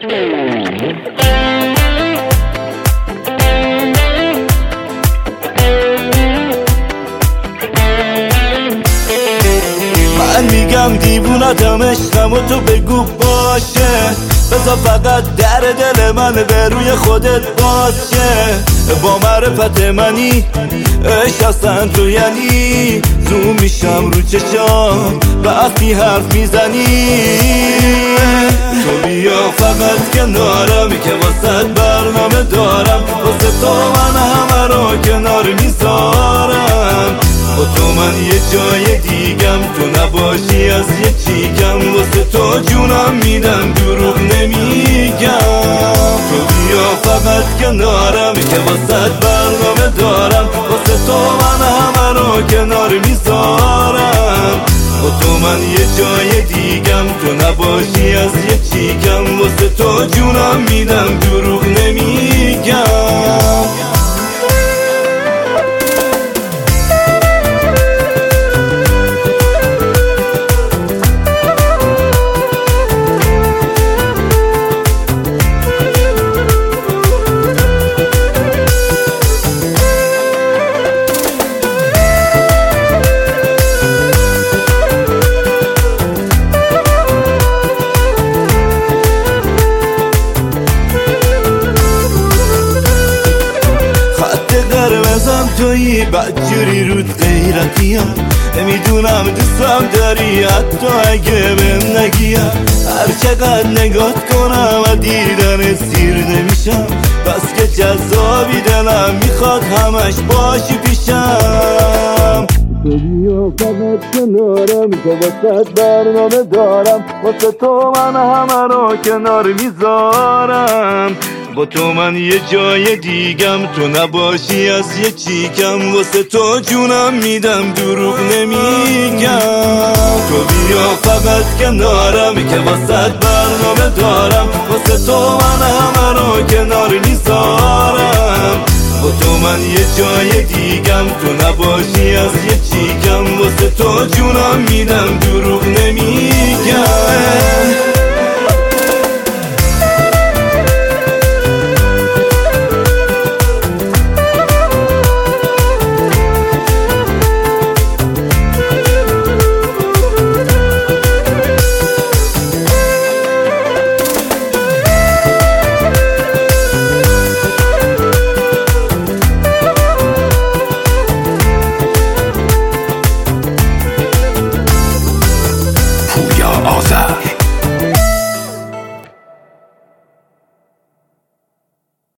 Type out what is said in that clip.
من میگم دیوونتم، عشقم و تو بگو باشه، بذار فقط در دل من به روی خودت باشه. با معرفت منی عشق اصلا تو یعنی زوم میشم رو چشام وقتی حرف میزنی. تو بیا فقط کنارم که واسه برنامه دارم، واسه تو من همه رو کنار میذارم. با تو من یه جای دیگم، تو نباشی از یه چیکم، واسه تو جونم میدم دروغ نمیگم. تو بیا فقط کنارم که واسه برنامه دارم، واسه تو من همه رو کنار میذارم. با تو من یه جای دیگم، تو نباشی از یه چیکم، واسه تو جونم میدم دروغ نمیگم. قرمزم تویی بدجوری رود غیرتیم، نمیدونم دوستم داری حتی اگه بهم نگیم. هر چقدر نگات کنم و دیدن سیر نمیشم، بس که جذابی دلم میخواد همش باشی پیشم. تو بیا فقط کنارم که واسه برنامه دارم، واسه تو من همه رو کنار میذارم. با تو من یه جای دیگم، تو نباشی از یه چیکم، واسه تو جونم میدم دروغ نمیگم. تو بیا فقط کنارم که واسه برنامه دارم، واسه تو من همه رو کنار میذارم. با تو من یه جای دیگم، تو نباشی از یه چیکم، واسه تو جونم میدم دروغ نمیگم.